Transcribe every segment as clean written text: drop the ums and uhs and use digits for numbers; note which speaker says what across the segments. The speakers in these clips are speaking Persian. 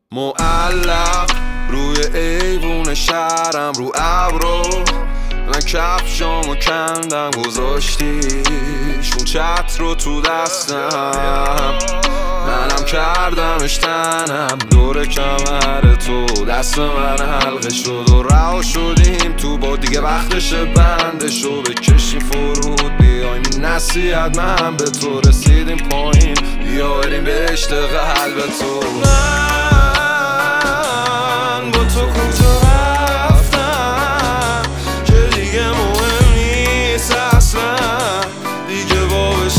Speaker 1: معلق روی ایوون شهرم رو ابرو من کفشامو کندم گذاشتیش اون چتر رو تو دستم منم کردمش تنم دور کمر تو دست من حلقه شد و رها شدیم تو با دیگه وقتشه بندشو بکشیم فرود بیایم این نصیحت من به تو رسیدیم پایین بیاریم به عشق قلب تو من با تو کجا رفتم که دیگه مهم نیست اصلا دیگه بابش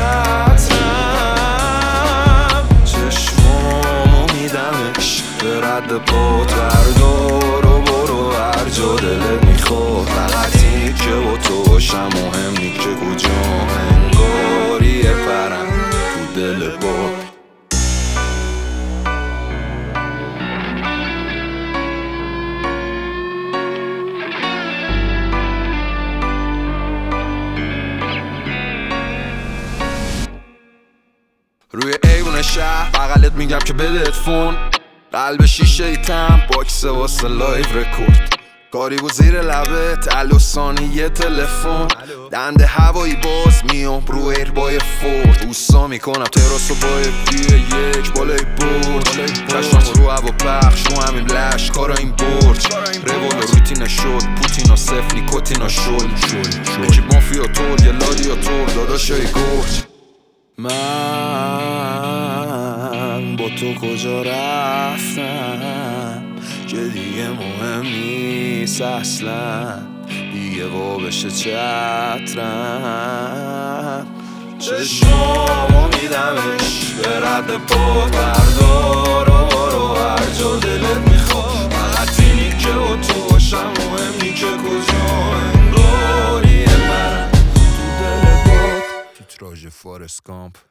Speaker 1: چترم چشمامو میدمش به رد پات بردار و برو هر جا دلت میخواد فقط اینی که با تو باشم مهم نی که کجا انگاریه پرم تو دل باد روی ایوون شهر بغلت میگم که بده فون قلب شیشه ایتم باکس واسه لایو رکورد کاری بود زیر لبت الو ثانیه تلفن دنده هوایی باز میام رو ایربای فورد اوستا میکنم تراس و با یک بالای برد چشمم رو هوا پخش رو همین لش کارا این برج روال روتین شد پوتینا صف نیکوتینا شد اکیب مافیا تور یه لادیا تور داداشای گرج من با تو کجا رفتم که دیگه مهم نیست اصلا دیگه قابش چترم چشمامو میدمش به رد پات بردار و برو هر جا دلت میخواد فقط اینی که با تو باشم مهم نی که کجا انگاریه من تو دل باد تیتراژ فارست کامپ